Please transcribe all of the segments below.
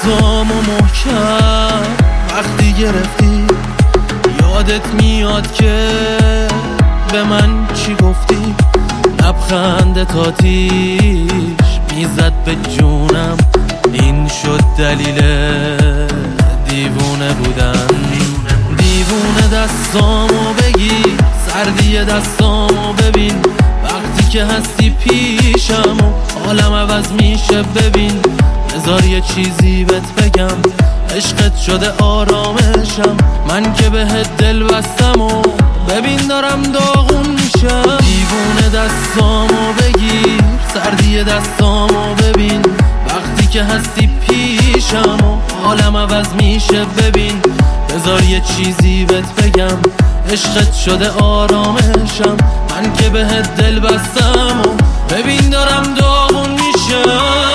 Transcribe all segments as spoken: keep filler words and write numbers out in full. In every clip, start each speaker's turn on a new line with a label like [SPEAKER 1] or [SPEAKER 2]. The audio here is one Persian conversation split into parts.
[SPEAKER 1] دستامو محکم وقتی گرفتی، یادت میاد که به من چی گفتی؟ لبخندت آتیش میزد به جونم، این شد دلیل دیوونه بودن. دیوونه دستامو بگیر، سردی دستامو ببین، وقتی که هستی پیشم و حالم عوض میشه. ببین بذار یه چیزی بهت بگم، عشقت شده آرامشم، من که بهت دل بستم و ببین دارم داغون میشم. دیوونه دستامو بگیر، سردی دستامو ببین، وقتی که هستی پیشم و حالم عوض میشه. ببین بذار یه چیزی بهت بگم، عشقت شده آرامشم، من که بهت دل بستم و ببین دارم داغون میشم.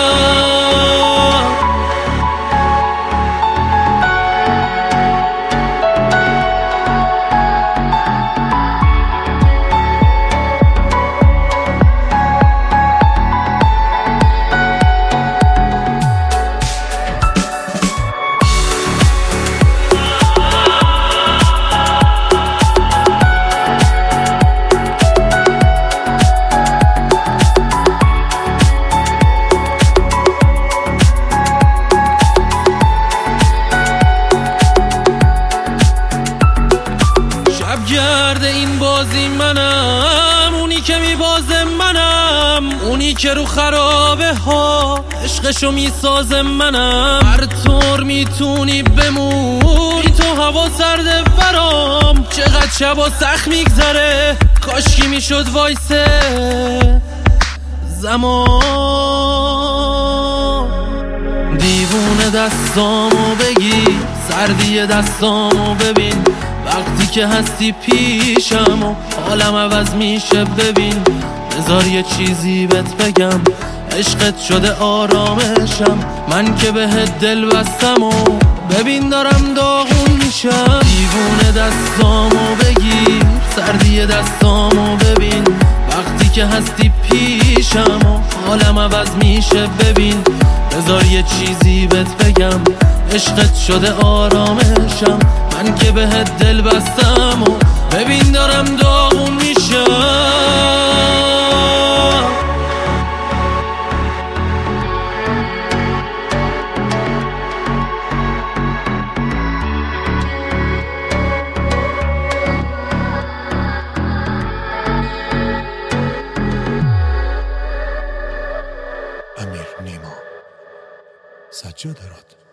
[SPEAKER 1] گرد این بازی منم، اونی که میبازه منم، اونی که رو خرابه ها عشقشو میسازه منم. هر طور میتونی بمونی تو هوا سرده برام، چقدر شبا سخت میگذره، کاشکی میشد وایسه زمان. دیوونه دستامو بگیر، سردی دستامو ببین، وقتی که هستی پیشم و حالم عوض میشه. ببین بذار یه چیزی بهت بگم، عشقت شده آرامشم، من که بهت دل بستم و ببین دارم داغون میشم. دیوونه دستامو بگیر، سردی دستامو ببین، وقتی که هستی پیشم و حالم عوض میشه. ببین بذار یه چیزی بهت بگم، عشقت شده آرامشم، من که بهت دل بستم و ببین دارم داغون میشم.
[SPEAKER 2] امیر نیما، سجاده راد.